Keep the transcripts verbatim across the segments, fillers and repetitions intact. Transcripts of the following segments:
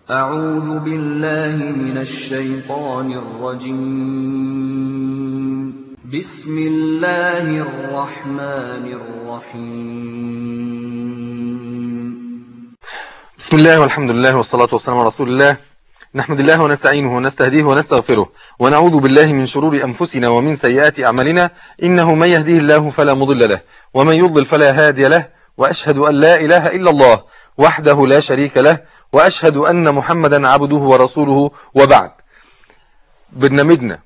أعوذ بالله من الشيطان الرجيم. بسم الله الرحمن الرحيم. بسم الله والحمد لله والصلاة والسلام على رسول الله. نحمد الله ونستعينه ونستهديه ونستغفره ونعوذ بالله من شرور أنفسنا ومن سيئات أعمالنا، إنه من يهديه الله فلا مضل له ومن يضلل فلا هادي له، وأشهد أن لا إله إلا الله وحده لا شريك له، وأشهد أن محمدا عبده ورسوله. وبعد، برنامجنا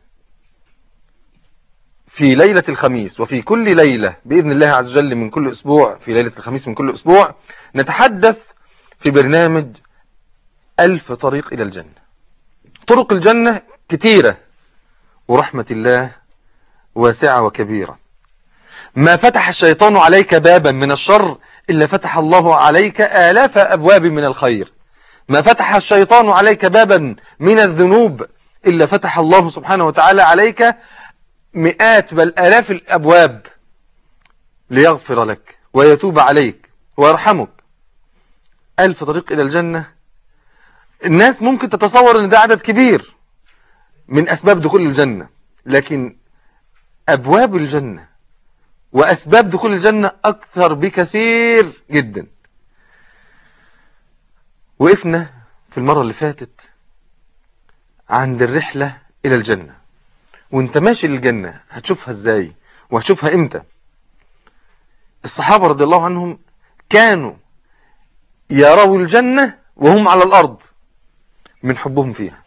في ليلة الخميس وفي كل ليلة بإذن الله عز وجل من كل أسبوع، في ليلة الخميس من كل أسبوع نتحدث في برنامج ألف طريق إلى الجنة. طرق الجنة كثيرة ورحمة الله واسعة وكبيرة. ما فتح الشيطان عليك بابا من الشر إلا فتح الله عليك آلاف أبواب من الخير. ما فتح الشيطان عليك بابا من الذنوب إلا فتح الله سبحانه وتعالى عليك مئات بل آلاف الأبواب ليغفر لك ويتوب عليك ويرحمك. ألف طريق إلى الجنة. الناس ممكن تتصور أن ده عدد كبير من أسباب دخول الجنة، لكن أبواب الجنة وأسباب دخول الجنة أكثر بكثير جدا. وقفنا في المرة اللي فاتت عند الرحلة إلى الجنة، وانت ماشي للجنة هتشوفها ازاي وهتشوفها امتى. الصحابة رضي الله عنهم كانوا يروا الجنة وهم على الأرض من حبهم فيها.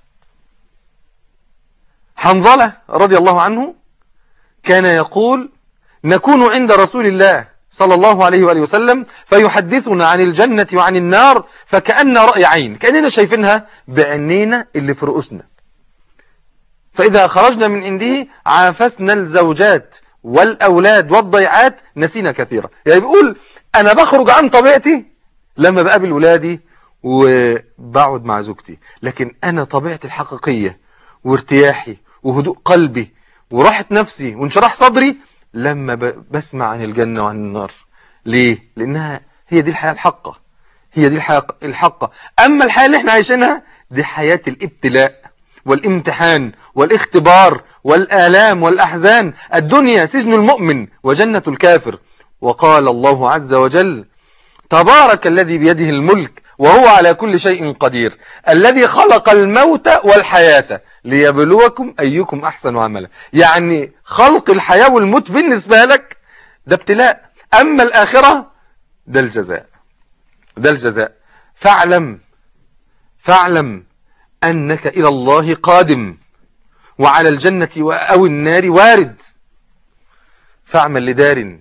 حنظلة رضي الله عنه كان يقول: نكون عند رسول الله صلى الله عليه وآله وسلم فيحدثنا عن الجنة وعن النار فكأن رأي عين، كأننا شايفينها بعينينا اللي في رؤوسنا. فإذا خرجنا من عنده عافسنا الزوجات والأولاد والضيعات نسينا كثيرا. يعني بيقول أنا بخرج عن طبيعتي لما بقابل ولادي وبقعد مع زوجتي، لكن أنا طبيعتي الحقيقية وارتياحي وهدوء قلبي وراحة نفسي وانشراح صدري لما بسمع عن الجنة وعن النار. ليه؟ لأنها هي دي الحياة الحقة، هي دي الحياة الحقة. أما الحياة اللي احنا عايشينها دي حياة الابتلاء والامتحان والاختبار والآلام والأحزان. الدنيا سجن المؤمن وجنة الكافر. وقال الله عز وجل: تبارك الذي بيده الملك وهو على كل شيء قدير، الذي خلق الموت والحياة ليبلوكم أيكم أحسن عملا. يعني خلق الحياة والموت بالنسبة لك ده ابتلاء، أما الآخرة ده الجزاء، ده الجزاء. فاعلم فاعلم أنك إلى الله قادم، وعلى الجنة أو النار وارد. فاعمل لدار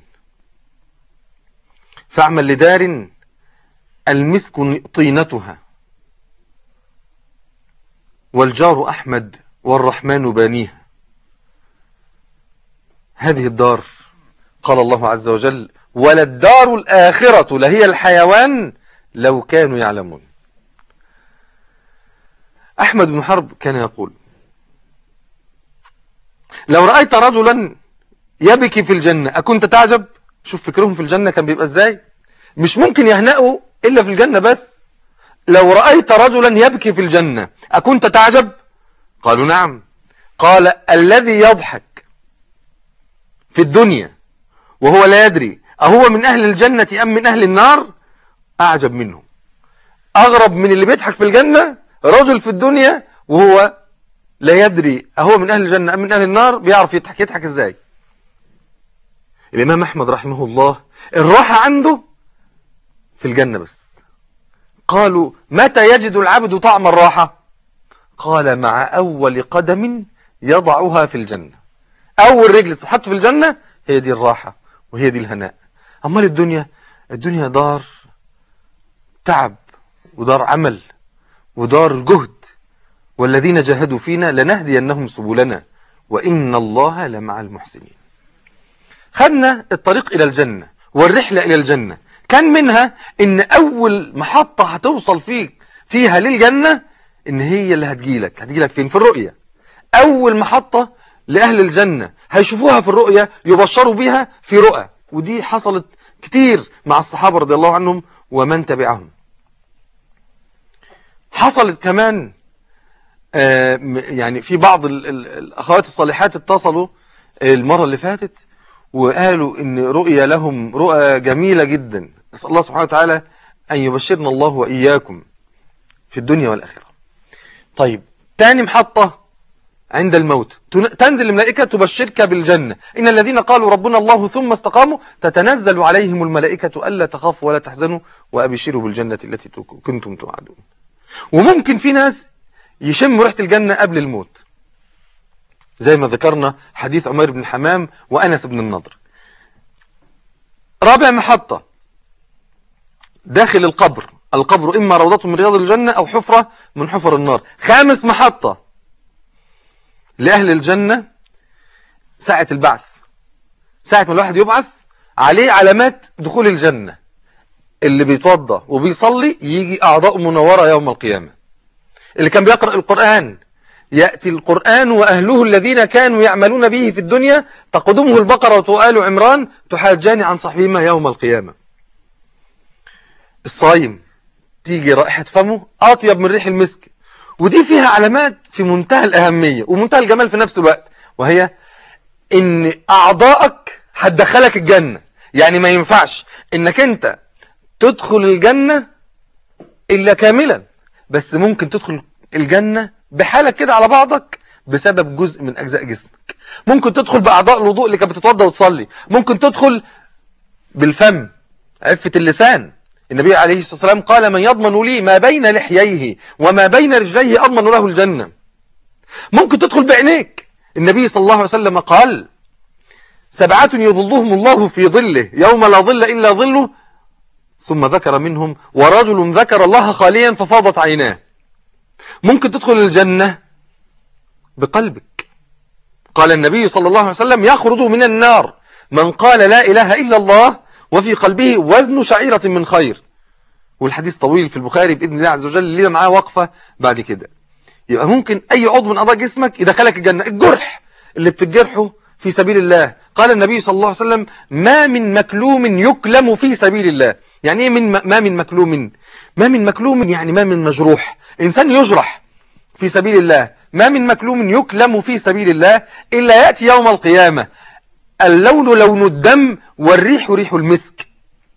فاعمل لدار المسك طينتها والجار أحمد والرحمن بانيها. هذه الدار قال الله عز وجل: وللدار الآخرة لهي الحيوان لو كانوا يعلمون. أحمد بن حرب كان يقول: لو رأيت رجلا يبكي في الجنة أكنت تعجب؟ شوف فكرهم في الجنة كان بيبقى ازاي. مش ممكن يهنأوا إلا في الجنة بس. لو رأيت رجلا يبكي في الجنة أكنت تعجب؟ قالوا نعم. قال: الذي يضحك في الدنيا وهو لا يدري أهو من أهل الجنة أم من أهل النار أعجب منه. أغرب من اللي بيضحك في الجنة رجل في الدنيا وهو لا يدري أهو من أهل الجنة أم من أهل النار، بيعرف يضحك يضحك ازاي. الإمام أحمد رحمه الله الراحة عنده في الجنة بس. قالوا: متى يجد العبد طعم الراحة؟ قال: مع أول قدم يضعها في الجنة. أول رجل تتحط في الجنة هي دي الراحة وهي دي الهناء. أمال الدنيا، الدنيا دار تعب ودار عمل ودار جهد. والذين جاهدوا فينا لنهدينهم سبلنا وإن الله لمع المحسنين. خدنا الطريق إلى الجنة والرحلة إلى الجنة، كان منها إن أول محطة هتوصل فيك فيها للجنة إن هي اللي هتجيلك. هتجيلك فين؟ في الرؤية. أول محطة لأهل الجنة هيشوفوها في الرؤية، يبشروا بها في رؤى. ودي حصلت كتير مع الصحابة رضي الله عنهم ومن تبعهم. حصلت كمان آه يعني في بعض ال ال الأخوات الصالحات اتصلوا المرة اللي فاتت وقالوا إن رؤية لهم رؤى جميلة جدا. نسأل الله سبحانه وتعالى أن يبشرنا الله وإياكم في الدنيا والآخرة. طيب تاني محطة عند الموت، تنزل الملائكة تبشرك بالجنة. إن الذين قالوا ربنا الله ثم استقاموا تتنزل عليهم الملائكة ألا تخافوا ولا تحزنوا وأبشروا بالجنة التي كنتم توعدون. وممكن في ناس يشموا ريحة الجنة قبل الموت، زي ما ذكرنا حديث عمير بن حمام وأنس بن النضر. رابع محطة داخل القبر، القبر إما روضة من رياض الجنة أو حفرة من حفر النار. خامس محطة لأهل الجنة ساعة البعث، ساعة ما الواحد يبعث عليه علامات دخول الجنة. اللي بيتوضى وبيصلي يجي أعضاء منورة يوم القيامة. اللي كان بيقرأ القرآن يأتي القرآن وأهله الذين كانوا يعملون به في الدنيا تقدمه البقرة وآل عمران تحاجان عن صاحبهما يوم القيامة. الصايم تيجي رائحة فمه أطيب من ريح المسك، ودي فيها علامات في منتهى الأهمية ومنتهى الجمال في نفس الوقت، وهي إن أعضائك هتدخلك الجنة. يعني ما ينفعش إنك أنت تدخل الجنة إلا كاملا، بس ممكن تدخل الجنة بحالك كده على بعضك بسبب جزء من أجزاء جسمك. ممكن تدخل بأعضاء الوضوء اللي كانت بتتوضى وتصلي، ممكن تدخل بالفم عفة اللسان. النبي عليه الصلاة والسلام قال من يضمن لي ما بين لحييه وما بين رجليه أضمن له الجنة. ممكن تدخل بعينيك. النبي صلى الله عليه وسلم قال سبعة يظلهم الله في ظله يوم لا ظل إلا ظله، ثم ذكر منهم ورجل ذكر الله خاليا ففاضت عيناه. ممكن تدخل الجنة بقلبك. قال النبي صلى الله عليه وسلم يخرج من النار من قال لا إله إلا الله وفي قلبه وزن شعيرة من خير. والحديث طويل في البخاري بإذن الله عز وجل، لنا معاه وقفة بعد كده. يبقى ممكن أي عضو من أعضاء جسمك يدخلك الجنة. الجرح اللي بتجرحه في سبيل الله، قال النبي صلى الله عليه وسلم ما من مكلوم يكلم في سبيل الله. يعني إيه من ما من مكلوم؟ ما من مكلوم يعني ما من مجروح، إنسان يجرح في سبيل الله. ما من مكلوم يكلم في سبيل الله إلا يأتي يوم القيامة اللون لون الدم والريح ريح المسك.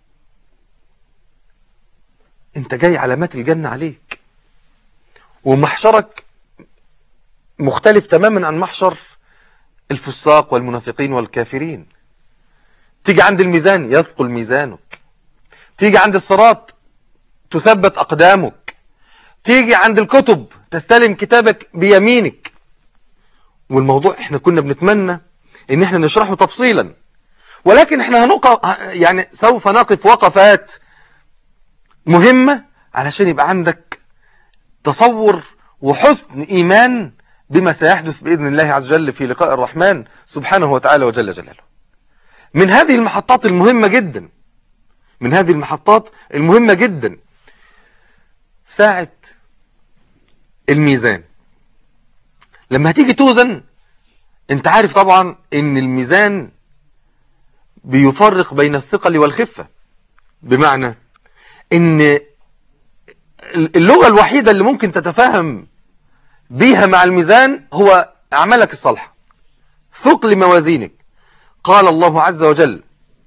انت جاي علامات الجنة عليك، ومحشرك مختلف تماما عن محشر الفساق والمنافقين والكافرين. تيجي عند الميزان يثقل ميزانك، تيجي عند الصراط تثبت أقدامك، تيجي عند الكتب تستلم كتابك بيمينك. والموضوع احنا كنا بنتمنى ان احنا نشرحه تفصيلا، ولكن احنا هنقف يعني سوف نقف وقفات مهمة علشان يبقى عندك تصور وحسن إيمان بما سيحدث بإذن الله عز وجل في لقاء الرحمن سبحانه وتعالى وجل جلاله. من هذه المحطات المهمة جدا من هذه المحطات المهمة جدا ساعة الميزان. لما هتيجي توزن، انت عارف طبعا ان الميزان بيفرق بين الثقل والخفة، بمعنى ان اللغة الوحيدة اللي ممكن تتفاهم بيها مع الميزان هو أعمالك الصالحة، ثقل موازينك. قال الله عز وجل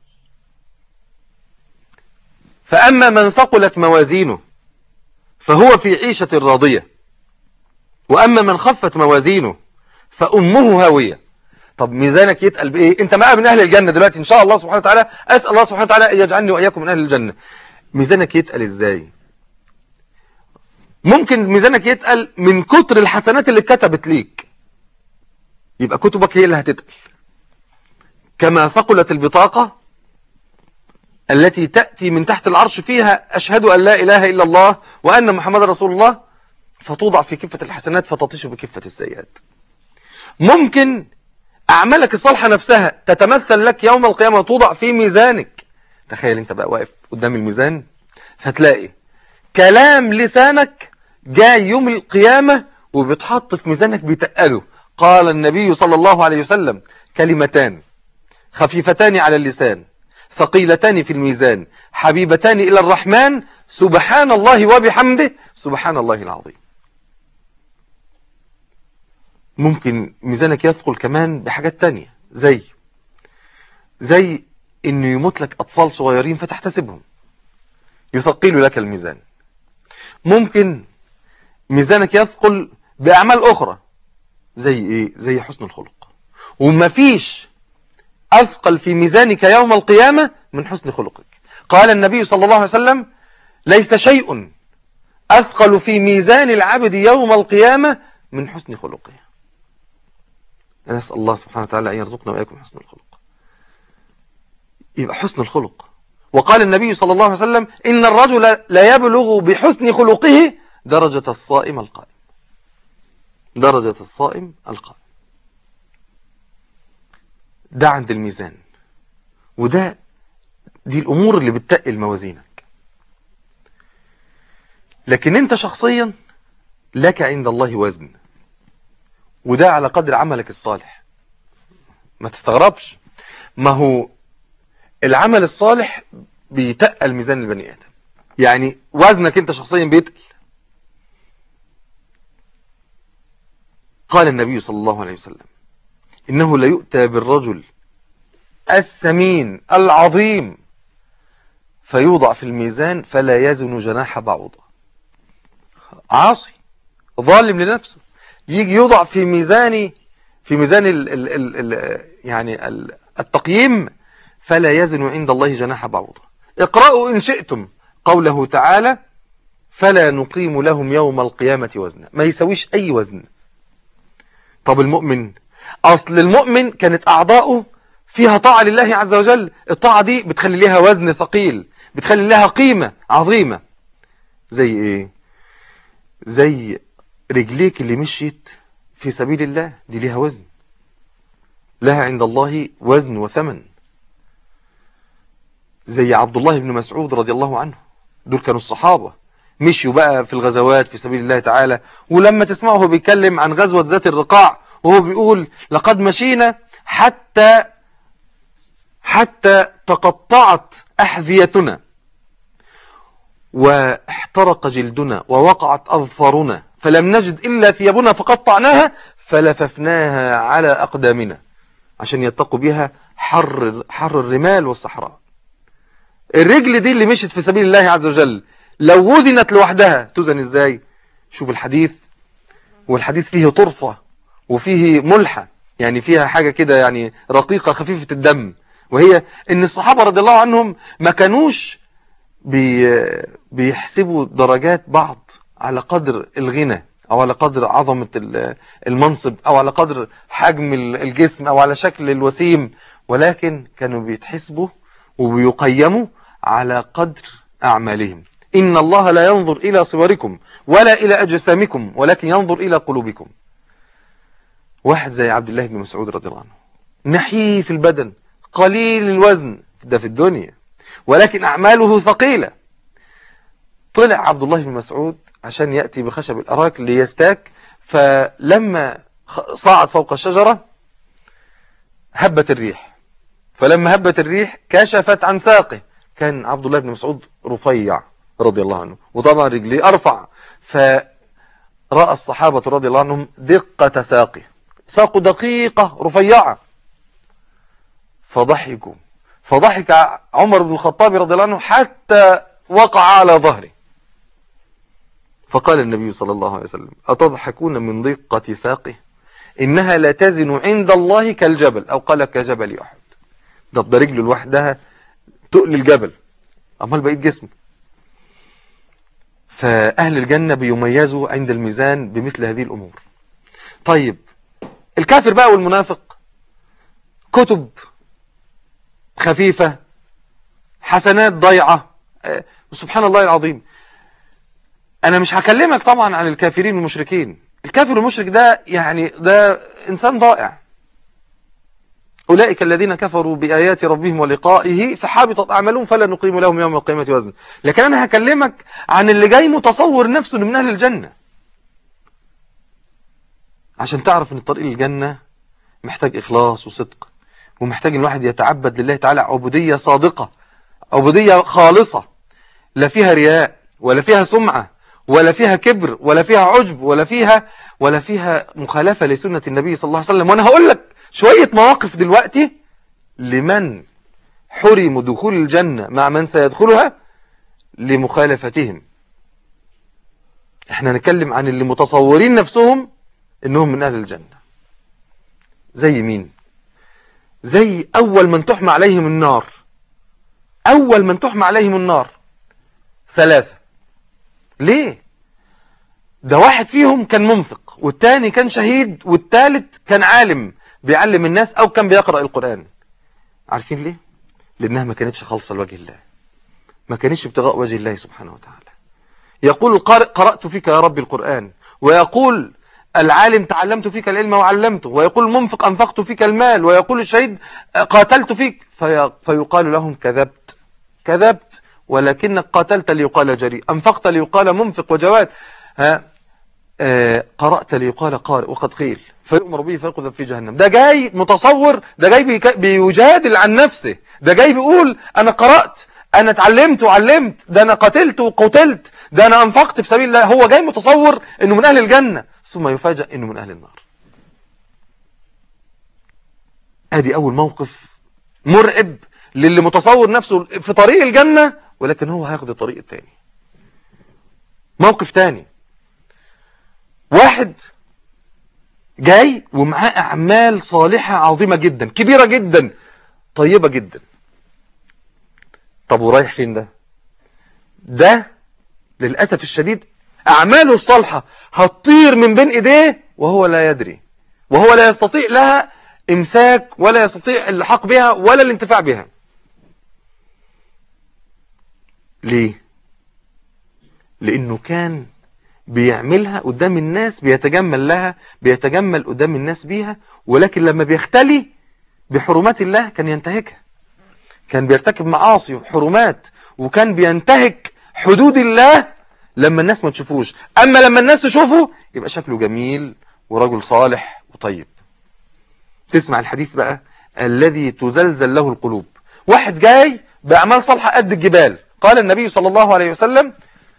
فأما من ثقلت موازينه فهو في عيشة راضية وأما من خفت موازينه فأمه هاوية. طب ميزانك يتقل بإيه؟ أنت معاه من أهل الجنة دلوقتي إن شاء الله سبحانه وتعالى، أسأل الله سبحانه وتعالى أن يجعلني وإياكم من أهل الجنة. ميزانك يتقل إزاي؟ ممكن ميزانك يتقل من كتر الحسنات اللي اتكتبت ليك، يبقى كتبك هي اللي هتتقل. كما ثقلت البطاقة التي تأتي من تحت العرش فيها أشهد أن لا إله إلا الله وأن محمد رسول الله، فتوضع في كفة الحسنات فتطيش بكفة السيئات. ممكن أعمالك الصالحة نفسها تتمثل لك يوم القيامة وتوضع في ميزانك. تخيل أنت بقى واقف قدام الميزان فتلاقي كلام لسانك جاي يوم القيامة وبتحط في ميزانك بيتقله. قال النبي صلى الله عليه وسلم كلمتان خفيفتان على اللسان ثقيلتان في الميزان حبيبتان إلى الرحمن سبحان الله وبحمده سبحان الله العظيم. ممكن ميزانك يثقل كمان بحاجات تانية، زي زي انه يموت لك اطفال صغيرين فتحتسبهم يثقلوا لك الميزان. ممكن ميزانك يثقل باعمال اخرى، زي ايه؟ زي حسن الخلق. ومفيش اثقل في ميزانك يوم القيامة من حسن خلقك. قال النبي صلى الله عليه وسلم: ليس شيء اثقل في ميزان العبد يوم القيامة من حسن خلقه. نسأل الله سبحانه وتعالى أن يرزقنا وإياكم حسن الخلق. يبقى حسن الخلق. وقال النبي صلى الله عليه وسلم: إن الرجل لا يبلغ بحسن خلقه درجة الصائم القائم. درجة الصائم القائم. ده عند الميزان، وده دي الأمور اللي بتتقل موازينك. لكن أنت شخصيا لك عند الله وزن، وده على قدر عملك الصالح. ما تستغربش، ما هو العمل الصالح بيتقل ميزان البني آدم. يعني وزنك انت شخصيا بيتقل. قال النبي صلى الله عليه وسلم: إنه لا يؤتى بالرجل السمين العظيم فيوضع في الميزان فلا يزن جناح بعوضة. عاصي ظالم لنفسه، يجي يوضع في ميزان في ميزان ال ال ال ال يعني ال التقييم فلا يزن عند الله جناح بعوضة. اقرأوا إن شئتم قوله تعالى: فلا نقيم لهم يوم القيامة وزنا. ما يسويش أي وزن. طب المؤمن، أصل المؤمن كانت أعضاؤه فيها طاعة لله عز وجل. الطاعة دي بتخلي لها وزن ثقيل، بتخلي لها قيمة عظيمة. زي إيه؟ زي رجليك اللي مشيت في سبيل الله، دي لها وزن، لها عند الله وزن وثمن. زي عبد الله بن مسعود رضي الله عنه، دول كانوا الصحابة، مشيوا بقى في الغزوات في سبيل الله تعالى. ولما تسمعه بيتكلم عن غزوة ذات الرقاع وهو بيقول: لقد مشينا حتى حتى تقطعت أحذيتنا واحترق جلدنا ووقعت أظفارنا فلم نجد إلا ثيابنا فقطعناها فلففناها على أقدامنا عشان يتقوا بها حر حر الرمال والصحراء. الرجل دي اللي مشت في سبيل الله عز وجل لو وزنت لوحدها توزن ازاي؟ شوف الحديث، والحديث فيه طرفة وفيه ملحة، يعني فيها حاجة كده يعني رقيقة خفيفة الدم، وهي ان الصحابة رضي الله عنهم ما كانوش بي بيحسبوا درجات بعض على قدر الغنى او على قدر عظمة المنصب او على قدر حجم الجسم او على شكل الوسيم، ولكن كانوا بيتحسبوا وبيقيموا على قدر أعمالهم. إن الله لا ينظر إلى صوركم ولا إلى أجسامكم ولكن ينظر إلى قلوبكم. واحد زي عبد الله بن مسعود رضي الله عنه، نحيف البدن قليل الوزن، ده في الدنيا، ولكن أعماله ثقيلة. طلع عبد الله بن مسعود عشان يأتي بخشب الأراك ليستاك، فلما صعد فوق الشجرة هبت الريح، فلما هبت الريح كشفت عن ساقه. كان عبد الله بن مسعود رفيع رضي الله عنه، وطبعا رجليه أرفع، فرأى الصحابة رضي الله عنهم دقة ساقه، ساقه دقيقة رفيعة، فضحكوا فضحك عمر بن الخطاب رضي الله عنه حتى وقع على ظهره. فقال النبي صلى الله عليه وسلم: أتضحكون من دقة ساقه؟ إنها لا تزن عند الله كالجبل، أو قال كجبل أحد. ده ده رجله لوحدها تقل الجبل، أمال بقيت جسمه. فأهل الجنة بيميزوا عند الميزان بمثل هذه الأمور. طيب الكافر بقى والمنافق، كتب خفيفة، حسنات ضيعة، سبحان الله العظيم. أنا مش هكلمك طبعا عن الكافرين والمشركين. الكافر والمشرك ده يعني ده إنسان ضائع. أولئك الذين كفروا بآيات ربهم ولقائه فحبطت أعمالهم فلا نقيم لهم يوم القيامة وزنا. لكن أنا هكلمك عن اللي جاي متصور نفسه من أهل الجنة، عشان تعرف أن الطريق للجنة محتاج إخلاص وصدق، ومحتاج الواحد يتعبد لله تعالى عبودية صادقة، عبودية خالصة، لا فيها رياء ولا فيها سمعة ولا فيها كبر ولا فيها عجب ولا فيها ولا فيها مخالفة لسنة النبي صلى الله عليه وسلم. وأنا هقول لك شوية مواقف دلوقتي لمن حرموا دخول الجنة مع من سيدخلها لمخالفتهم. احنا نتكلم عن اللي متصورين نفسهم انهم من اهل الجنة. زي مين؟ زي اول من تحمى عليهم النار، اول من تحمى عليهم النار ثلاثة. ليه؟ ده واحد فيهم كان منفق، والتاني كان شهيد، والتالت كان عالم بيعلم الناس او كان بيقرأ القرآن. عارفين ليه؟ لانها ما كانتش خالصة لوجه الله، ما كانتش ابتغاء وجه الله سبحانه وتعالى. يقول القارئ قرأت فيك يا رب القرآن، ويقول العالم تعلمت فيك العلم وعلمته، ويقول المنفق أنفقت فيك المال، ويقول الشهيد قاتلت فيك، في فيقال لهم كذبت كذبت، ولكنك قاتلت ليقال جريء، أنفقت ليقال منفق وجواد، ها آه قرأت ليقال قارئ وقد قيل، فيؤمر به فيقذف في جهنم. ده جاي متصور، ده جاي بيجادل عن نفسه، ده جاي بيقول أنا قرأت، أنا اتعلمت وعلمت، ده أنا قتلت وقتلت، ده أنا أنفقت في سبيل الله. هو جاي متصور أنه من أهل الجنة، ثم يفاجأ أنه من أهل النار. ادي أول موقف مرعب للي متصور نفسه في طريق الجنة، ولكن هو هياخد الطريق الثاني. موقف تاني، واحد جاي ومعاه أعمال صالحة عظيمة جدا، كبيرة جدا، طيبة جدا. طب ورايح فين ده؟ ده للأسف الشديد أعماله الصالحة هتطير من بين إيديه وهو لا يدري، وهو لا يستطيع لها إمساك ولا يستطيع اللحاق بها ولا الانتفاع بها. ليه؟ لأنه كان بيعملها قدام الناس، بيتجمل لها، بيتجمل قدام الناس بيها، ولكن لما بيختلي بحرمات الله كان ينتهكها، كان بيرتكب معاصي وحرمات، وكان بينتهك حدود الله لما الناس ما تشوفوش. أما لما الناس تشوفه يبقى شكله جميل ورجل صالح وطيب. تسمع الحديث بقى الذي تزلزل له القلوب. واحد جاي بأعمال صالحة قد الجبال، قال النبي صلى الله عليه وسلم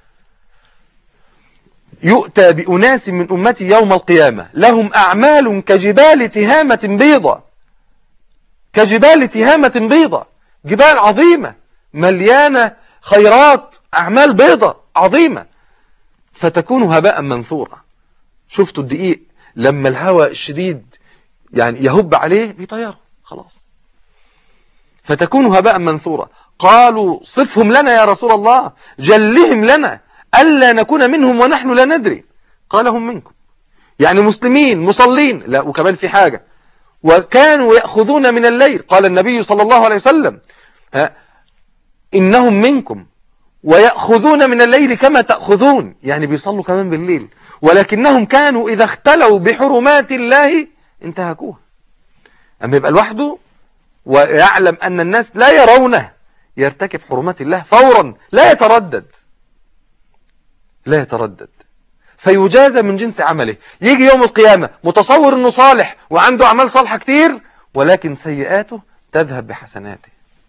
يؤتى بأناس من أمتي يوم القيامة لهم أعمال كجبال تهامة بيضة، كجبال تهامة بيضة، جبال عظيمة مليانة خيرات، أعمال بيضة عظيمة، فتكون هباء منثورا. شفتوا الدقيق لما الهواء الشديد يعني يهب عليه بيطيره خلاص، فتكون هباء منثورا. قالوا صفهم لنا يا رسول الله، جلهم لنا ألا نكون منهم ونحن لا ندري. قال هم منكم، يعني مسلمين مصلين، لا وكمان في حاجة، وكانوا يأخذون من الليل. قال النبي صلى الله عليه وسلم ها إنهم منكم ويأخذون من الليل كما تأخذون، يعني بيصلوا كمان بالليل، ولكنهم كانوا إذا اختلوا بحرمات الله انتهكوها. أما يبقى لوحده ويعلم أن الناس لا يرونه يرتكب حرمات الله فورا، لا يتردد لا يتردد فيجازى من جنس عمله. يجي يوم القيامة متصور أنه صالح وعنده أعمال صالحة كتير، ولكن سيئاته تذهب بحسناته.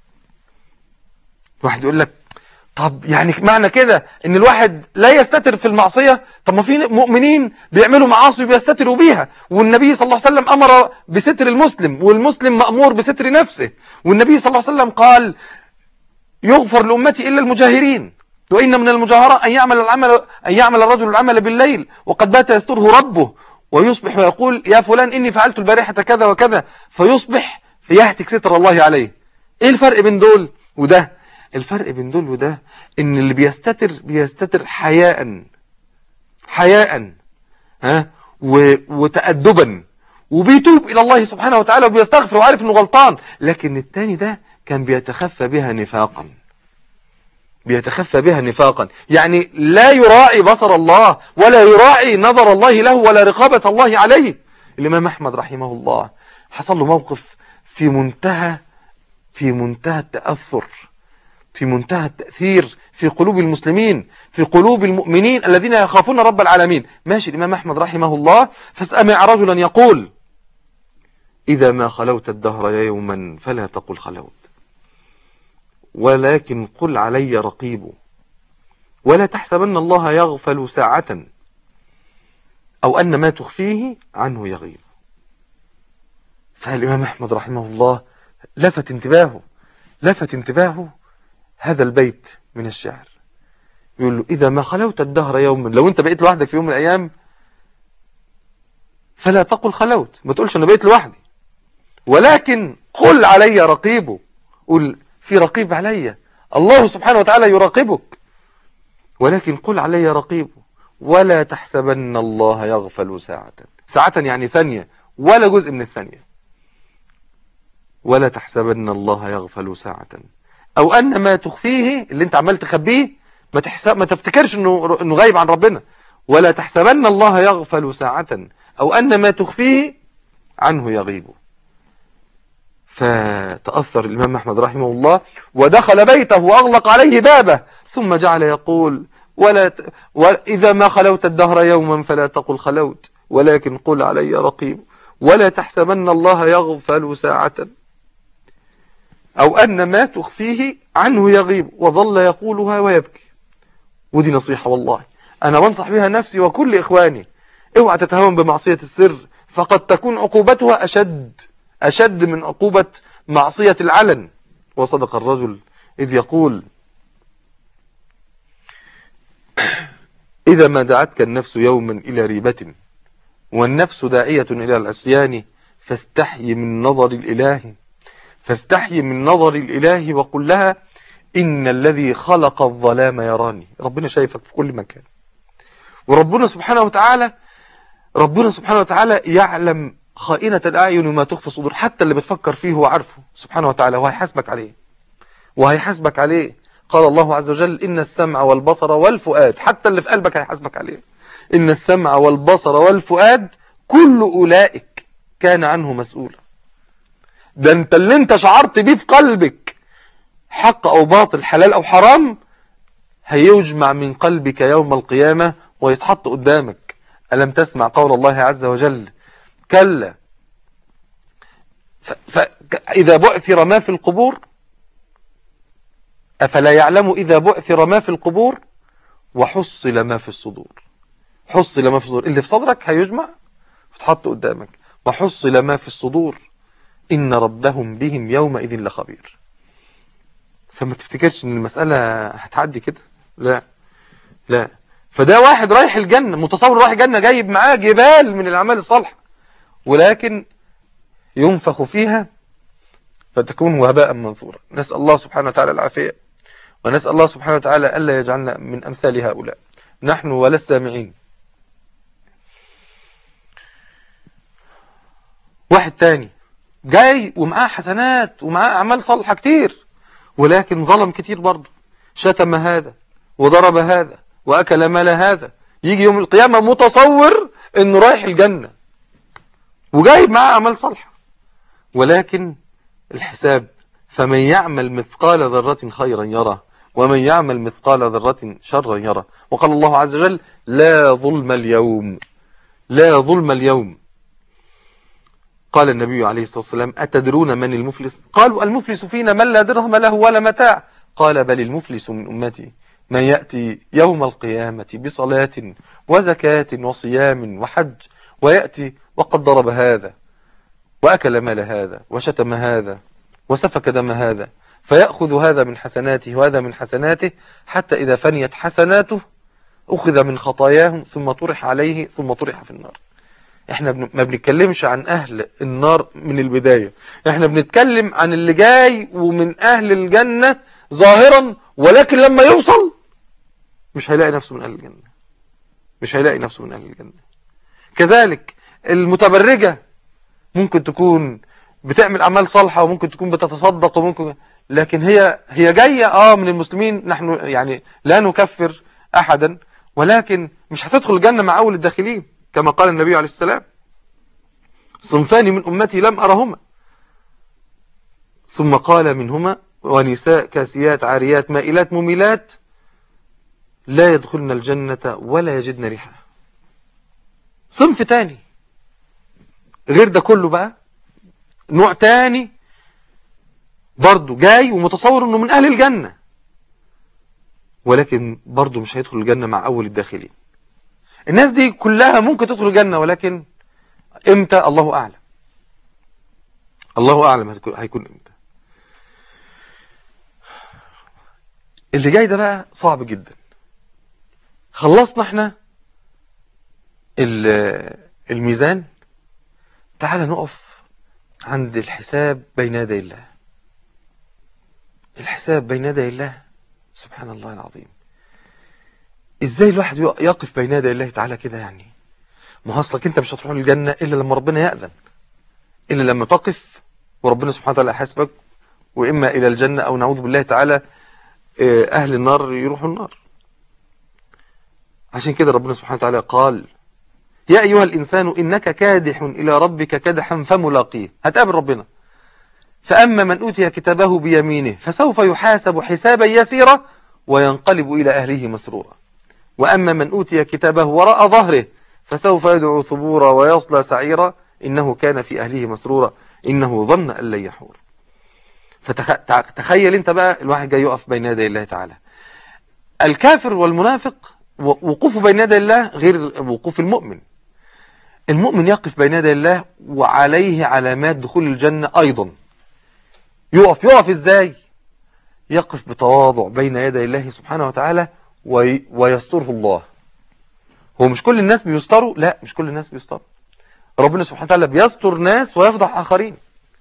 واحد يقول لك طب يعني معنى كده ان الواحد لا يستتر في المعصية؟ طب ما في مؤمنين بيعملوا معاصي وبيستتروا بيها، والنبي صلى الله عليه وسلم امر بستر المسلم، والمسلم مأمور بستر نفسه، والنبي صلى الله عليه وسلم قال يغفر لأمتي إلا المجاهرين، وإن من المجاهرة أن يعمل العمل أن يعمل الرجل العمل بالليل وقد بات يستره ربه، ويصبح ويقول يا فلان إني فعلت البارحة كذا وكذا، فيصبح فيهتك ستر الله عليه. إيه الفرق بين دول وده؟ الفرق بين دول وده ان اللي بيستتر بيستتر حياء حياء ها وتأدبا، وبيتوب الى الله سبحانه وتعالى وبيستغفر وعارف انه غلطان. لكن التاني ده كان بيتخفى بها نفاقا، بيتخفى بها نفاقا، يعني لا يراعي بصر الله ولا يراعي نظر الله له ولا رقابة الله عليه. الإمام أحمد رحمه الله حصل له موقف في منتهى في منتهى التأثر، في منتهى التأثير في قلوب المسلمين، في قلوب المؤمنين الذين يخافون رب العالمين. ماشي الإمام أحمد رحمه الله فسمع رجلا يقول إذا ما خلوت الدهر يوما فلا تقل خلوت، ولكن قل علي رقيب، ولا تحسبن الله يغفل ساعة أو أن ما تخفيه عنه يغيب. فالإمام أحمد رحمه الله لفت انتباهه لفت انتباهه هذا البيت من الشعر، يقول له إذا ما خلوت الدهر يوما، لو أنت بقيت لوحدك في يوم من الأيام فلا تقل خلوت، ما تقولش أنا بقيت لوحدي، ولكن قل علي رقيب، قل في رقيب علي، الله سبحانه وتعالى يراقبك، ولكن قل علي رقيب، ولا تحسبن الله يغفل ساعة، ساعة يعني ثانية ولا جزء من الثانية، ولا تحسبن الله يغفل ساعة أو أن ما تخفيه اللي انت عمال تخبيه ما تحسب ما تفتكرش انه انه غايب عن ربنا، ولا تحسبن الله يغفل ساعة أو أن ما تخفيه عنه يغيب. فتأثر الإمام أحمد رحمه الله ودخل بيته وأغلق عليه بابه، ثم جعل يقول ولا ت... وإذا ما خلوت الدهر يوما فلا تقل خلوت، ولكن قل علي رقيب، ولا تحسبن الله يغفل ساعة أو أن ما تخفيه عنه يغيب. وظل يقولها ويبكي. ودي نصيحة والله أنا بنصح بها نفسي وكل إخواني، اوعى تتهاون بمعصية السر، فقد تكون عقوبتها أشد أشد من عقوبة معصية العلن. وصدق الرجل إذ يقول إذا ما دعتك النفس يوما إلى ريبة والنفس داعية إلى العصيان فاستحي من نظر الإله فاستحي من نظر الإله وقل لها إن الذي خلق الظلام يراني. ربنا شايفك في كل مكان، وربنا سبحانه وتعالى ربنا سبحانه وتعالى يعلم خائنة الأعين وما تخفي الصدور، حتى اللي بتفكر فيه هو عارفه سبحانه وتعالى، وهيحاسبك عليه وهيحاسبك عليه. قال الله عز وجل إن السمع والبصر والفؤاد، حتى اللي في قلبك هيحاسبك عليه. إن السمع والبصر والفؤاد كل أولئك كان عنه مسؤولا. ده انت اللي انت شعرت بيه في قلبك حق أو باطل، حلال أو حرام، هيجمع من قلبك يوم القيامة ويتحط قدامك. ألم تسمع قول الله عز وجل كلا فإذا بعثر ما في القبور أفلا يعلم إذا بعثر ما في القبور وحصل ما في الصدور. حصل ما في الصدور، اللي في صدرك هيجمع وتحط قدامك، وحصل ما في الصدور إن ربهم بهم يومئذ لخبير. فما تفتكرش ان المسألة هتعدي كده، لا لا. فده واحد رايح الجنة، متصور رايح الجنة جايب معاه جبال من الأعمال الصالحة، ولكن ينفخ فيها فتكون هباء منثورا. نسأل الله سبحانه وتعالى العافية، ونسأل الله سبحانه وتعالى ألا يجعلنا من أمثال هؤلاء نحن ولا السامعين. واحد تاني جاي ومعاه حسنات ومعاه أعمال صالحة كتير، ولكن ظلم كتير برضه، شتم هذا وضرب هذا وأكل مال هذا، يجي يوم القيامة متصور انه رايح الجنة وجايب معاه أعمال صالحة، ولكن الحساب فمن يعمل مثقال ذرة خيرا يره ومن يعمل مثقال ذرة شرا يره. وقال الله عز وجل لا ظلم اليوم لا ظلم اليوم. قال النبي عليه الصلاة والسلام أتدرون من المفلس؟ قالوا المفلس فينا من لا درهم له ولا متاع. قال بل المفلس من أمتي من يأتي يوم القيامة بصلاة وزكاة وصيام وحج ويأتي وقد ضرب هذا وأكل مال هذا وشتم هذا وسفك دم هذا، فيأخذ هذا من حسناته وهذا من حسناته، حتى إذا فنيت حسناته أخذ من خطاياهم ثم طرح عليه ثم طرح في النار. احنا ما بنتكلمش عن أهل النار من البداية، احنا بنتكلم عن اللي جاي ومن أهل الجنة ظاهرا، ولكن لما يوصل مش هيلاقي نفسه من أهل الجنة مش هيلاقي نفسه من أهل الجنة. كذلك المتبرجة ممكن تكون بتعمل أعمال صالحة وممكن تكون بتتصدق وممكن، لكن هي هي جاية اه من المسلمين، نحن يعني لا نكفر أحدا، ولكن مش هتدخل الجنة مع أول الداخلين، كما قال النبي عليه السلام صنفان من أمتي لم أرهما، ثم قال منهما ونساء كاسيات عاريات مائلات مميلات لا يدخلن الجنة ولا يجدن ريحها. صنف تاني غير ده كله بقى نوع تاني برضو جاي ومتصور انه من اهل الجنة، ولكن برضو مش هيدخل الجنة مع اول الداخلين. الناس دي كلها ممكن تدخل الجنة، ولكن امتى الله اعلم. الله اعلم هيكون امتى. اللي جاي ده بقى صعب جدا. خلصنا احنا الميزان، تعال نقف عند الحساب بين يدي الله. الحساب بين يدي الله، سبحان الله العظيم. ازاي الواحد يقف بين يدي الله تعالى كده؟ يعني ما اصلك انت مش هتروح الجنة الا لما ربنا يأذن، الا لما تقف وربنا سبحانه وتعالى يحاسبك، واما الى الجنة او نعوذ بالله تعالى اهل النار يروحوا النار. عشان كده ربنا سبحانه وتعالى قال: يا ايها الانسان انك كادح الى ربك كدحا فملاقيه. هتقابل ربنا. فاما من اوتي كتابه بيمينه فسوف يحاسب حسابا يسيرا وينقلب الى اهله مسرورا، واما من اوتي كتابه وراء ظهره فسوف يدعو ثبورا ويصلى سعيرا انه كان في اهله مسرورا انه ظن ان لن يحور. فتخيل انت بقى الواحد جاي يقف بين يدي الله تعالى. الكافر والمنافق وقوفه بين يدي الله غير وقوف المؤمن. المؤمن يقف بين يدي الله وعليه علامات دخول الجنة أيضا. يقف يقف ازاي؟ يقف بتواضع بين يدي الله سبحانه وتعالى ويستره الله. هو مش كل الناس بيستروا، لا مش كل الناس بيستروا. ربنا سبحانه وتعالى بيستر ناس ويفضح آخرين.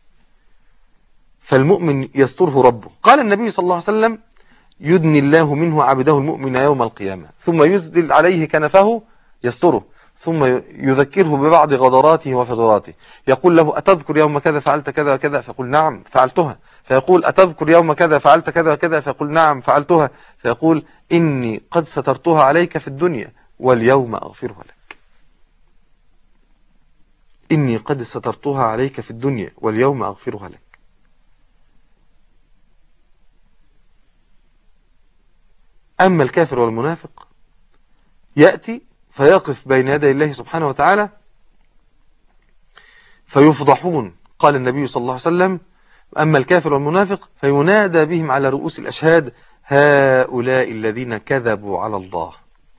فالمؤمن يستره ربه. قال النبي صلى الله عليه وسلم: يدني الله منه عبده المؤمن يوم القيامة ثم يسدل عليه كنفه يستره ثم يذكره ببعض غدراته وفجراته، يقول له: أتذكر يوم كذا فعلت كذا وكذا؟ فيقول: نعم فعلتها. فيقول: أتذكر يوم كذا فعلت كذا وكذا؟ فيقول: نعم فعلتها. فيقول: إني قد سترتها عليك في الدنيا واليوم أغفرها لك. إني قد سترتها عليك في الدنيا واليوم أغفرها لك. أما الكافر والمنافق يأتي فيقف بين يدي الله سبحانه وتعالى فيفضحون. قال النبي صلى الله عليه وسلم: أما الكافر والمنافق فينادى بهم على رؤوس الأشهاد: هؤلاء الذين كذبوا على الله.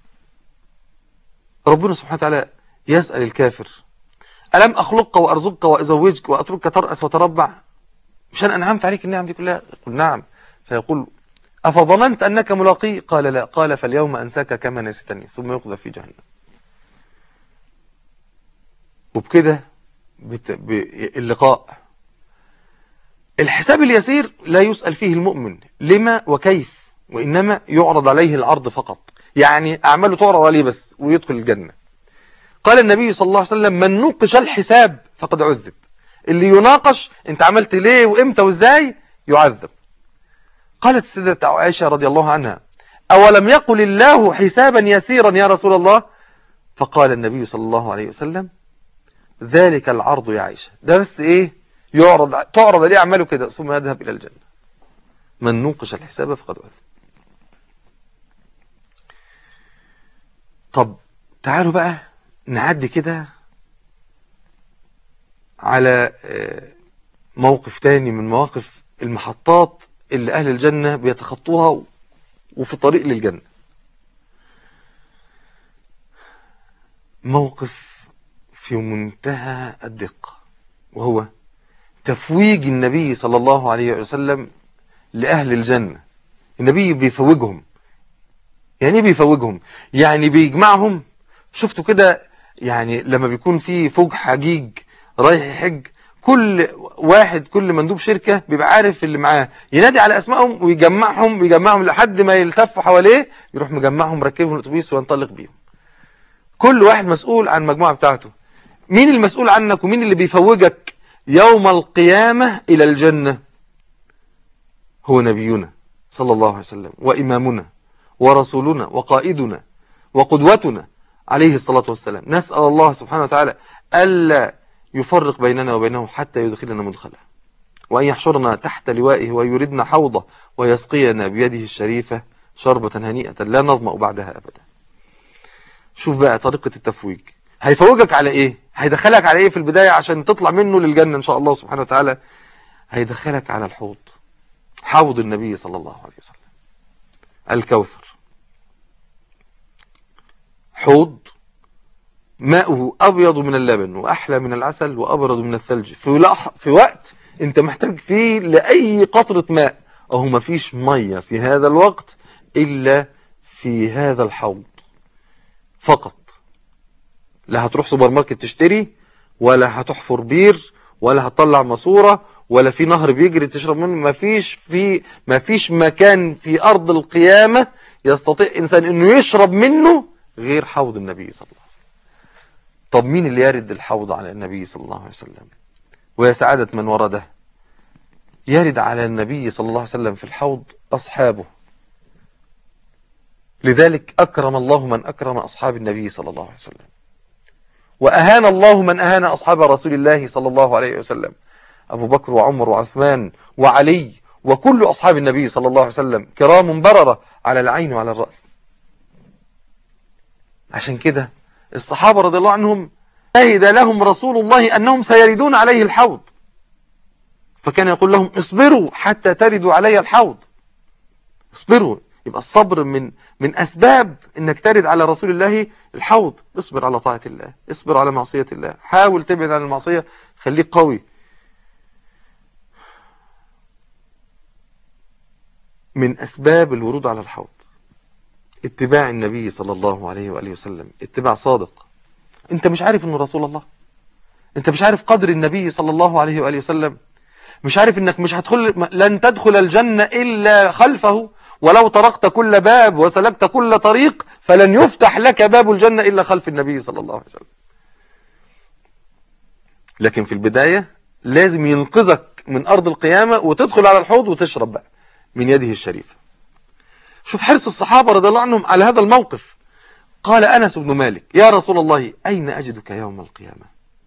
ربنا سبحانه وتعالى يسأل الكافر: ألم أخلقك وأرزقك وأزوجك وأتركك ترأس وتربع؟ مش أنا أنعمت عليك النعم دي كلها؟ يقول: نعم. فيقول: أفظننت أنك ملاقي؟ قال: لا. قال: فاليوم أنساك كما نسيتني. ثم يقذف في جهنم. وبكده اللقاء. الحساب اليسير لا يسأل فيه المؤمن لما وكيف، وإنما يعرض عليه العرض فقط، يعني أعماله تعرض عليه بس ويدخل الجنة. قال النبي صلى الله عليه وسلم: من نوقش الحساب فقد عذب. اللي يناقش أنت عملت ليه وإمتى وإزاي يعذب. قالت السيدة عائشة رضي الله عنها: أولم يقل الله حسابا يسيرا يا رسول الله؟ فقال النبي صلى الله عليه وسلم: ذلك العرض يا عائشة، ده بس إيه؟ يعرض تعرض عليه أعماله كده ثم يذهب إلى الجنة. من نوقش الحساب فقد عذب. طب تعالوا بقى نعدي كده على موقف تاني من مواقف المحطات اللي أهل الجنة بيتخطوها وفي طريق للجنة. موقف في منتهى الدقة، وهو تفويج النبي صلى الله عليه وسلم لأهل الجنة. النبي بيفوجهم. يعني بيفوجهم يعني بيجمعهم. شفتوا كده يعني لما بيكون في فوج حجيج رايح يحج، كل واحد كل مندوب شركة بيبقى عارف اللي معاه، ينادي على اسمائهم ويجمعهم ويجمعهم لحد ما يلتفوا حواليه، يروح مجمعهم مركبهم الاتوبيس وينطلق بيهم. كل واحد مسؤول عن المجموعة بتاعته. مين المسؤول عنك ومين اللي بيفوجك يوم القيامة إلى الجنة؟ هو نبينا صلى الله عليه وسلم، وإمامنا ورسولنا وقائدنا وقدوتنا عليه الصلاة والسلام. نسأل الله سبحانه وتعالى ألا يفرق بيننا وبينه حتى يدخلنا مدخله، وأن يحشرنا تحت لوائه ويردنا حوضه ويسقينا بيده الشريفة شربة هنيئة لا نظمأ بعدها أبدا. شوف بقى طريقة التفويج. هيفوجك على ايه؟ هيدخلك على ايه في البداية عشان تطلع منه للجنة ان شاء الله سبحانه وتعالى؟ هيدخلك على الحوض، حوض النبي صلى الله عليه وسلم، الكوثر، حوض ماؤه أبيض من اللبن وأحلى من العسل وأبرد من الثلج، في, لح... في وقت أنت محتاج فيه لأي قطرة ماء، أو ما فيش مية في هذا الوقت إلا في هذا الحوض فقط. لا هتروح سوبر ماركت تشتري، ولا هتحفر بير، ولا هتطلع ماسورة، ولا في نهر بيجري تشرب منه. ما فيش في ما فيش مكان في أرض القيامة يستطيع إنسان إنه يشرب منه غير حوض النبي صلى الله عليه وسلم. طب مين اللي يرد الحوض على النبي صلى الله عليه وسلم؟ ويا سعادة من ورده. يرد على النبي صلى الله عليه وسلم في الحوض أصحابه. لذلك أكرم الله من أكرم أصحاب النبي صلى الله عليه وسلم، وأهان الله من أهان أصحاب رسول الله صلى الله عليه وسلم. أبو بكر وعمر وعثمان وعلي وكل أصحاب النبي صلى الله عليه وسلم كرام بررة على العين وعلى الرأس. عشان كده الصحابة رضي الله عنهم شهد لهم رسول الله أنهم سيردون عليه الحوض، فكان يقول لهم اصبروا حتى تردوا علي الحوض. اصبروا، يبقى الصبر من من أسباب أنك ترد على رسول الله الحوض. اصبر على طاعة الله، اصبر على معصية الله، حاول تبعد عن المعصية، خليك قوي. من أسباب الورود على الحوض اتباع النبي صلى الله عليه وآله وسلم، اتباع صادق. انت مش عارف انه رسول الله، انت مش عارف قدر النبي صلى الله عليه وآله وسلم، مش عارف انك مش هتدخل، لن تدخل الجنة إلا خلفه، ولو طرقت كل باب وسلكت كل طريق فلن يفتح لك باب الجنة إلا خلف النبي صلى الله عليه وسلم. لكن في البداية لازم ينقذك من أرض القيامة وتدخل على الحوض وتشرب بقى من يده الشريفة. شوف حرص الصحابة رضي الله عنهم على هذا الموقف. قال أنس بن مالك: يا رسول الله أين أجدك يوم القيامة؟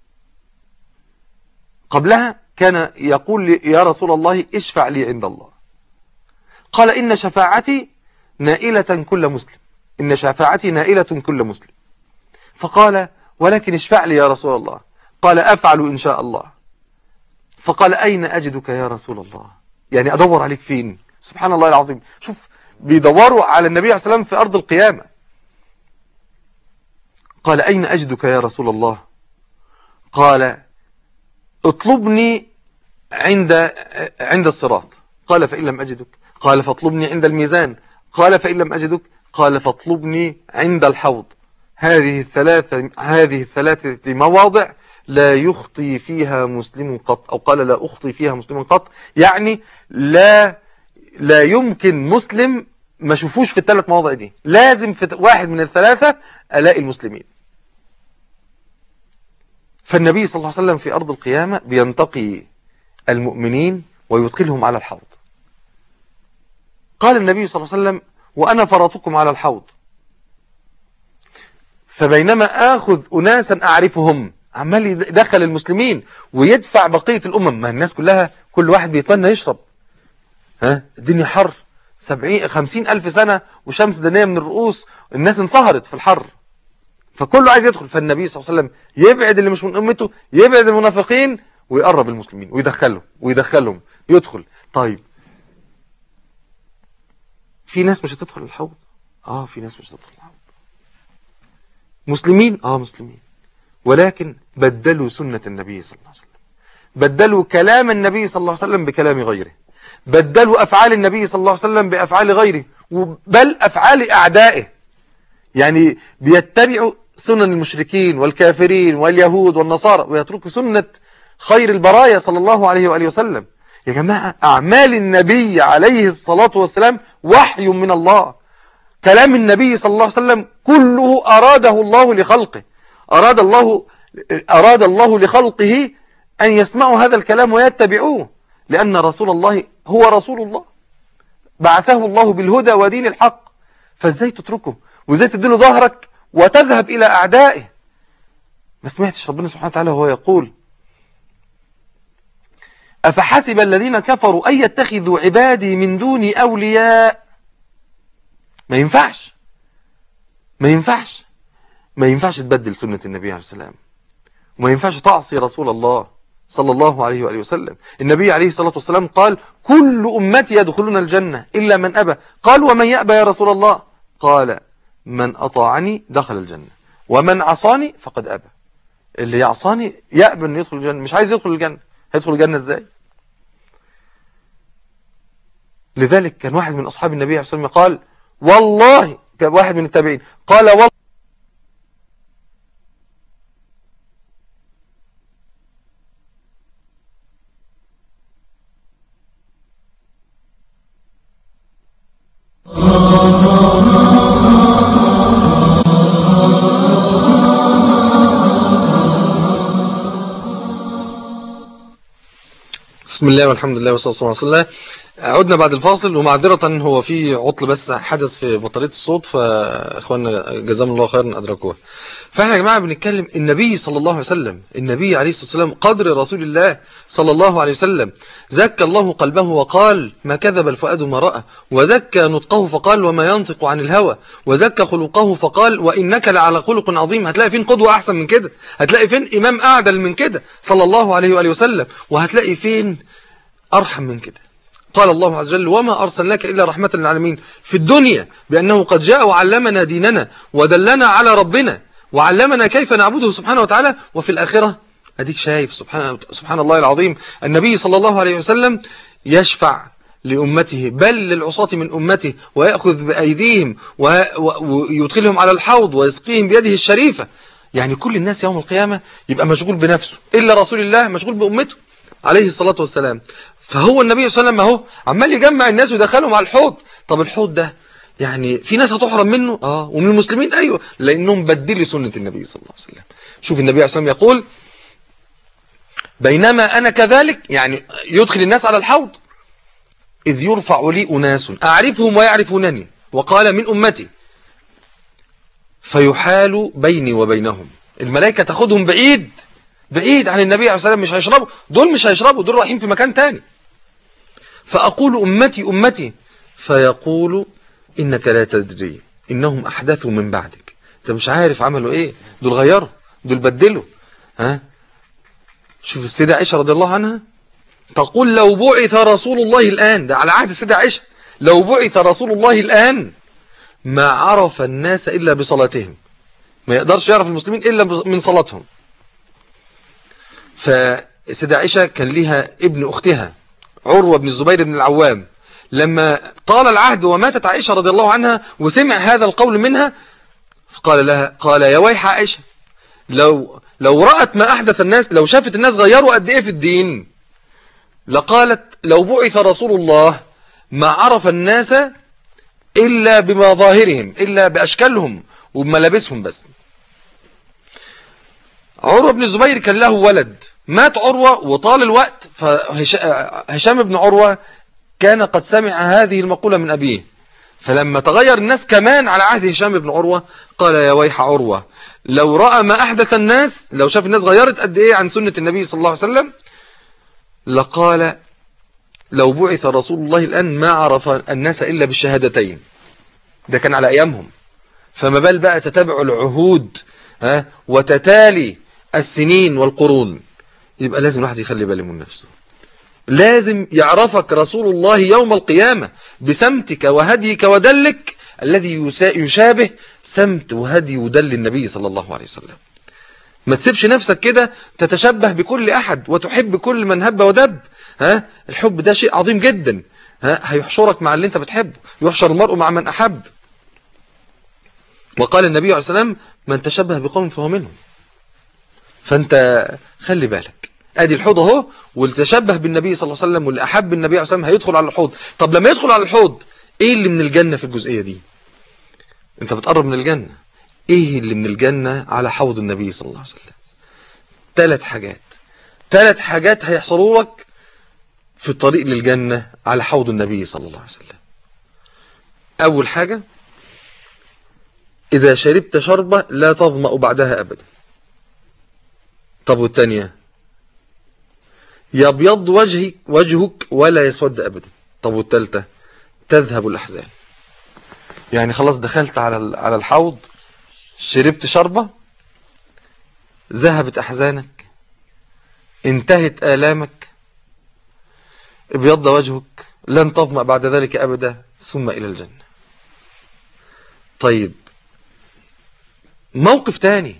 قبلها كان يقول لي: يا رسول الله اشفع لي عند الله. قال: إن شفاعتي نائلة كل مسلم، إن شفاعتي نائلة كل مسلم. فقال: ولكن اشفع لي يا رسول الله. قال: أفعل إن شاء الله. فقال: أين أجدك يا رسول الله؟ يعني أدور عليك فين؟ سبحان الله العظيم. شوف بيدوروا على النبي عليه الصلاة والسلام في أرض القيامة. قال: أين أجدك يا رسول الله؟ قال: اطلبني عند عند الصراط. قال: فإن لم أجدك. قال: فاطلبني عند الميزان. قال: فإن لم أجدك. قال: فاطلبني عند الحوض. هذه الثلاثة هذه الثلاثة مواضع لا يخطي فيها مسلم قط، أو قال: لا أخطي فيها مسلم قط، يعني لا لا يمكن مسلم ما شوفوش في الثلاث مواضع دي، لازم في واحد من الثلاثة ألاقي المسلمين. فالنبي صلى الله عليه وسلم في أرض القيامة بينتقي المؤمنين ويدخلهم على الحوض. قال النبي صلى الله عليه وسلم: وأنا فرطكم على الحوض. فبينما آخذ أناسا أعرفهم، عمال يدخل المسلمين ويدفع بقية الأمم، ما الناس كلها كل واحد بيتمنى يشرب، ها الدنيا حر، سبعين خمسين ألف سنة وشمس دنيا من الرؤوس، الناس انصهرت في الحر، فكله عايز يدخل. فالنبي صلى الله عليه وسلم يبعد اللي مش من أمته، يبعد المنافقين، ويقرب المسلمين ويدخلهم ويدخلهم يدخل. طيب في ناس مش هتدخل الحوض؟ اه في ناس مش هتدخل الحوض. مسلمين؟ اه مسلمين، ولكن بدلوا سنة النبي صلى الله عليه وسلم، بدلوا كلام النبي صلى الله عليه وسلم بكلام غيره، بدلوا أفعال النبي صلى الله عليه وسلم بأفعال غيره، بل أفعال أعدائه. يعني بيتبعوا سنن المشركين والكافرين واليهود والنصارى، ويتركوا سنة خير البرايا صلى الله عليه وآله وسلم. يا جماعة أعمال النبي عليه الصلاة والسلام وحي من الله. كلام النبي صلى الله عليه وسلم كله أراده الله لخلقه، أراد الله أراد الله لخلقه أن يسمعوا هذا الكلام ويتبعوه، لأن رسول الله هو رسول الله، بعثه الله بالهدى ودين الحق. فازاي تتركه وازاي تديله ظهرك وتذهب إلى أعدائه؟ ما سمعتش ربنا سبحانه وتعالى وهو يقول: أفحسب الذين كفروا أن يتخذوا عبادي من دوني أولياء؟ ما ينفعش، ما ينفعش. ما ينفعش تبدل سنة النبي عليه السلام، وما ينفعش تعصي رسول الله صلى الله عليه وآله وسلم. النبي عليه الصلاة والسلام قال كل أمتي يدخلون الجنة إلا من أبى. قال ومن يأبى يا رسول الله؟ قال من أطاعني دخل الجنة ومن عصاني فقد أبى. اللي يعصاني يأبى أن يدخل الجنة، مش عايز يدخل الجنة، هيدخل الجنة إزاي؟ لذلك كان واحد من أصحاب النبي عليه الصلاة والسلام قال والله، كان واحد من التابعين قال والله بسم الله والحمد لله والصلاة والسلام على رسول الله. عدنا بعد الفاصل، ومعذرة هو في عطل بس حدث في بطارية الصوت، فاخواننا جزاهم الله خيرا ادركوها. فاحنا يا جماعه بنتكلم النبي صلى الله عليه وسلم، النبي عليه الصلاه والسلام قدر رسول الله صلى الله عليه وسلم، زكى الله قلبه وقال ما كذب الفؤاد ما راى، وزكى نطقه فقال وما ينطق عن الهوى، وزكى خلقه فقال وانك لعلى خلق عظيم. هتلاقي فين قدوه احسن من كده؟ هتلاقي فين امام اعدل من كده صلى الله عليه واله وسلم؟ وهتلاقي فين ارحم من كده؟ قال الله عز وجل وما أرسلناك إلا رحمة للعالمين في الدنيا بأنه قد جاء وعلمنا ديننا ودلنا على ربنا وعلمنا كيف نعبده سبحانه وتعالى. وفي الآخرة أديك شايف سبحان, سبحان الله العظيم، النبي صلى الله عليه وسلم يشفع لأمته بل للعصاة من أمته، ويأخذ بأيديهم ويدخلهم على الحوض ويسقيهم بيده الشريفة. يعني كل الناس يوم القيامة يبقى مشغول بنفسه إلا رسول الله مشغول بأمته عليه الصلاة والسلام. فهو النبي صلى الله عليه وسلم اهو عمال يجمع الناس ويدخلهم على الحوض. طب الحوض ده يعني في ناس هتحرم منه؟ اه ومن المسلمين ايوه، لانهم بدلوا سنة النبي صلى الله عليه وسلم. شوف النبي عليه الصلاة والسلام يقول بينما انا كذلك، يعني يدخل الناس على الحوض، اذ يرفع لي اناس اعرفهم ويعرفونني، وقال من امتي، فيحال بيني وبينهم، الملائكة تاخدهم بعيد بعيد عن النبي عليه الصلاة والسلام، مش هيشربوا دول، مش هيشربوا دول، رايحين في مكان تاني. فأقول أمتي أمتي، فيقول إنك لا تدري إنهم أحدثوا من بعدك، أنت مش عارف عملوا إيه، دول غيروا، دول بدلوا. ها شوف السيدة عائشة رضي الله عنها تقول لو بعث رسول الله الآن، ده على عهد السيدة عائشة، لو بعث رسول الله الآن ما عرف الناس إلا بصلاتهم، ما يقدرش يعرف المسلمين إلا من صلاتهم. فالسيدة عائشة كان ليها ابن أختها عروة بن الزبير بن العوام، لما طال العهد وماتت عائشة رضي الله عنها وسمع هذا القول منها، فقال لها قال يا ويح عائشة، لو لو رأت ما أحدث الناس، لو شافت الناس غيروا قد إيه في الدين، لقالت لو بعث رسول الله ما عرف الناس إلا بمظاهرهم، إلا بأشكالهم وبملابسهم بس. عروة بن الزبير كان له ولد، مات عروة وطال الوقت، فهشام بن عروة كان قد سمع هذه المقولة من أبيه، فلما تغير الناس كمان على عهد هشام بن عروة قال يا ويح عروة، لو رأى ما أحدث الناس، لو شاف الناس غيرت قد إيه عن سنة النبي صلى الله عليه وسلم، لقال لو بعث رسول الله الآن ما عرف الناس إلا بالشهادتين. ده كان على أيامهم، فما بال بقى تتابع العهود ها وتتالي السنين والقرون. يبقى لازم الواحد يخلي باله من نفسه، لازم يعرفك رسول الله يوم القيامة بسمتك وهديك ودلك الذي يشابه سمت وهدي ودل النبي صلى الله عليه وسلم. ما تسيبش نفسك كده تتشبه بكل أحد وتحب كل من هب ودب. ها الحب ده شيء عظيم جدا، ها هيحشرك مع اللي انت بتحبه، يحشر المرء مع من أحب. وقال النبي عليه الصلاة والسلام من تشبه بقوم فهو منهم. فانت خلي بالك، ادي الحوض اهو، واللي تشبه بالنبي صلى الله عليه وسلم واللي احب النبي عليه الصلاه والسلام هيدخل على الحوض. طب لما يدخل على الحوض ايه اللي من الجنه في الجزئيه دي؟ انت بتقرب من الجنه، ايه اللي من الجنه على حوض النبي صلى الله عليه وسلم؟ ثلاث حاجات ثلاث حاجات هيحصلوا لك في الطريق للجنه على حوض النبي صلى الله عليه وسلم. اول حاجه اذا شربت شربه لا تظمأ بعدها ابدا. طب والثانيه يبيض وجهك وجهك ولا يسود ابدا. طب والثالثه تذهب الاحزان. يعني خلاص دخلت على على الحوض شربت شربة ذهبت أحزانك، انتهت آلامك، ابيض وجهك، لن تظمأ بعد ذلك أبدا، ثم إلى الجنة. طيب موقف تاني،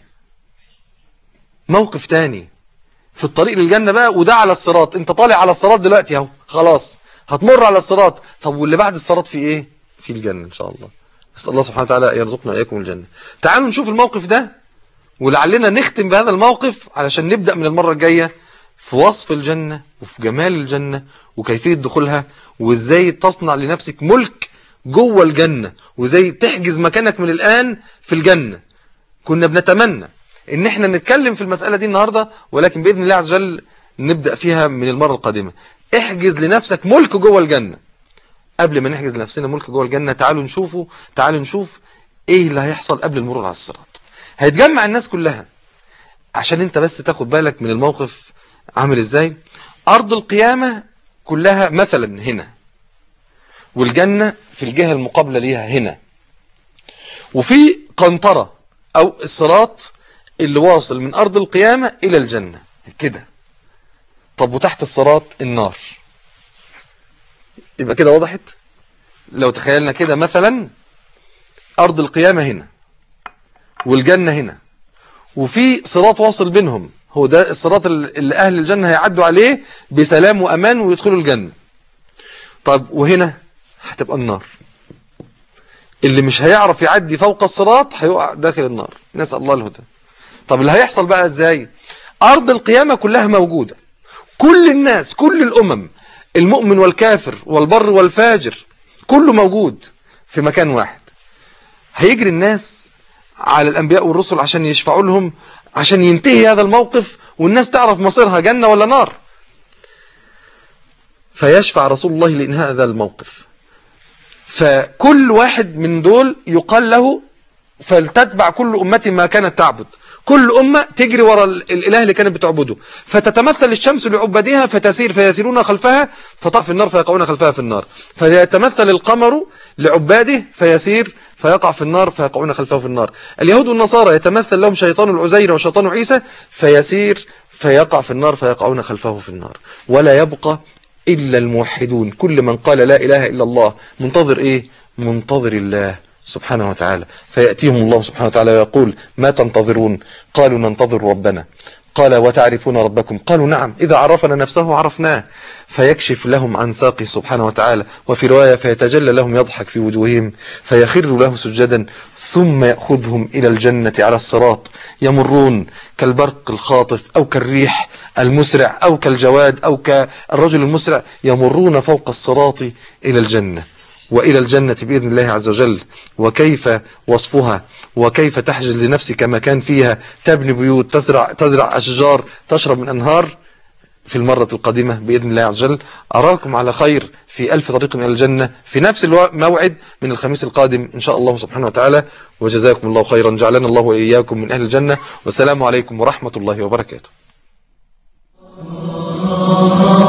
موقف تاني في الطريق للجنة بقى، وده على الصراط. انت طالع على الصراط دلوقتي اهو، خلاص هتمر على الصراط. طب واللي بعد الصراط في ايه؟ في الجنة ان شاء الله. نسأل الله سبحانه وتعالى يرزقنا وإياكم الجنة. تعالوا نشوف الموقف ده، ولعلنا نختم بهذا الموقف علشان نبدأ من المرة الجاية في وصف الجنة وفي جمال الجنة وكيفية دخولها، وازاي تصنع لنفسك ملك جوه الجنة، وازاي تحجز مكانك من الآن في الجنة. كنا بنتمنى ان احنا نتكلم في المسألة دي النهاردة، ولكن بإذن الله عز وجل نبدأ فيها من المرة القادمة. احجز لنفسك ملك جوه الجنة. قبل ما نحجز لنفسنا ملك جوه الجنة، تعالوا نشوفوا تعالوا نشوف ايه اللي هيحصل قبل المرور على الصراط. هيتجمع الناس كلها، عشان انت بس تاخد بالك من الموقف عامل ازاي. ارض القيامة كلها مثلا هنا، والجنة في الجهة المقابلة ليها هنا، وفي قنطرة او الصراط اللي واصل من ارض القيامة الى الجنة كده. طب وتحت الصراط النار. يبقى كده وضحت. لو تخيلنا كده مثلا ارض القيامة هنا والجنة هنا، وفي صراط واصل بينهم، هو ده الصراط اللي اهل الجنة هيعدوا عليه بسلام وامان ويدخلوا الجنة. طب وهنا هتبقى النار، اللي مش هيعرف يعدي فوق الصراط هيقع داخل النار، نسأل الله الهدى. طب اللي هيحصل بقى ازاي؟ ارض القيامة كلها موجودة، كل الناس، كل الامم، المؤمن والكافر والبر والفاجر، كله موجود في مكان واحد. هيجري الناس على الانبياء والرسل عشان يشفعوا لهم، عشان ينتهي هذا الموقف والناس تعرف مصيرها جنة ولا نار. فيشفع رسول الله لإنهاء هذا الموقف. فكل واحد من دول يقال له فلتتبع كل أمتي ما كانت تعبد. كل أمة تجري وراء الإله اللي كانت بتعبده، فتتمثل الشمس لعبادها فتسير فيسيرون خلفها فتقع في النار فيقعون خلفها في النار، فيتمثل القمر لعباده فيسير فيقع في النار فيقعون خلفه في النار. اليهود والنصارى يتمثل لهم شيطان العزير وشيطان عيسى فيسير فيقع في النار فيقعون خلفه في النار. ولا يبقى إلا الموحدون، كل من قال لا إله إلا الله منتظر إيه؟ منتظر الله سبحانه وتعالى. فيأتيهم الله سبحانه وتعالى ويقول ما تنتظرون؟ قالوا ننتظر ربنا. قال وتعرفون ربكم؟ قالوا نعم، إذا عرفنا نفسه عرفناه. فيكشف لهم عن ساقه سبحانه وتعالى. وفي رواية فيتجلى لهم يضحك في وجوههم فيخر له سجدا، ثم يأخذهم إلى الجنة على الصراط، يمرون كالبرق الخاطف أو كالريح المسرع أو كالجواد أو كالرجل المسرع، يمرون فوق الصراط إلى الجنة وإلى الجنة بإذن الله عز وجل. وكيف وصفها، وكيف تحجز لنفسك مكان فيها، تبني بيوت، تزرع, تزرع أشجار، تشرب من أنهار، في المرة القادمة بإذن الله عز وجل. أراكم على خير في ألف طريق إلى الجنة في نفس الموعد من الخميس القادم إن شاء الله سبحانه وتعالى. وجزاكم الله خيرا، جعلنا الله وإياكم من أهل الجنة، والسلام عليكم ورحمة الله وبركاته.